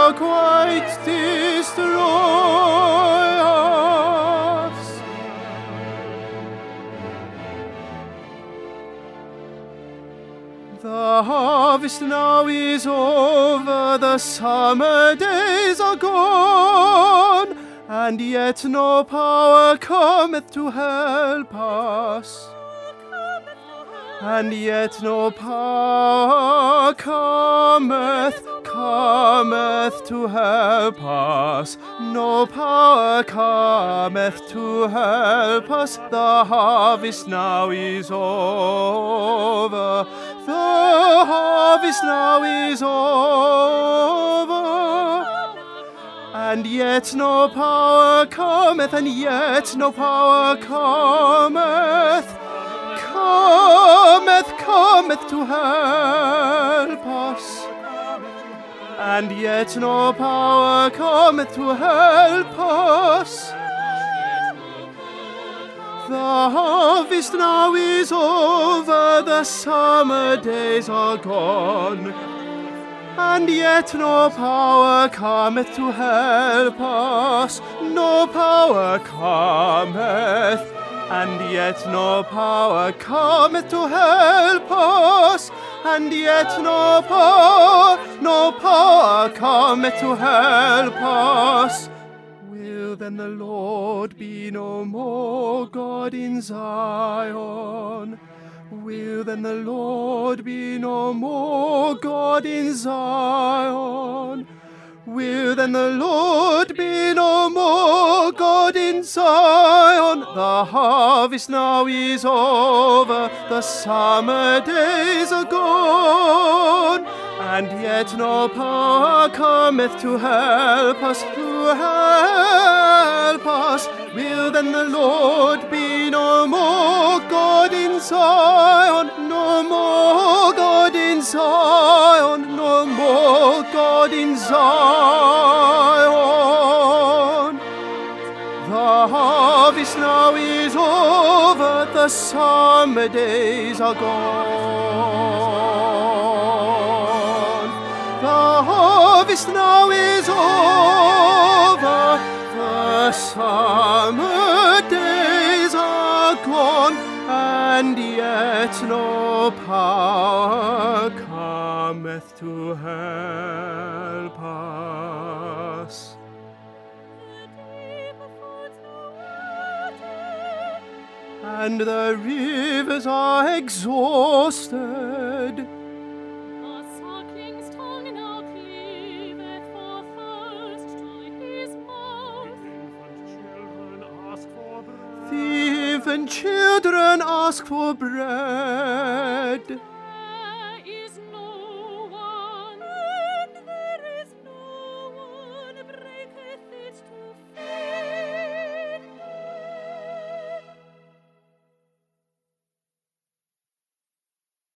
shall quite destroy us. The harvest now is over, the summer days are gone, and yet no power cometh to help us. And yet no power cometh to help us. No power cometh to help us. The harvest now is over. The harvest now is over. And yet no power cometh, and yet no power cometh to help us. And yet no power cometh to help us. The harvest now is over, the summer days are gone, and yet no power cometh to help us. No power cometh, and yet no power cometh to help us. And yet no power cometh to help us. Will then the Lord be no more God in Zion? Will then the Lord be no more God in Zion? Will then the Lord be no more God in Zion? The harvest now is over, the summer days are gone, and yet no power cometh to help us, Will then the Lord be no more God in Zion? No more God in Zion, no more God in Zion. The harvest now is over, the summer days are gone. The harvest now is over, the summer days are gone, and yet no power cometh to help us. And the rivers are exhausted. A suckling's tongue now cleaveth for thirst to his mouth. The infant children ask for bread.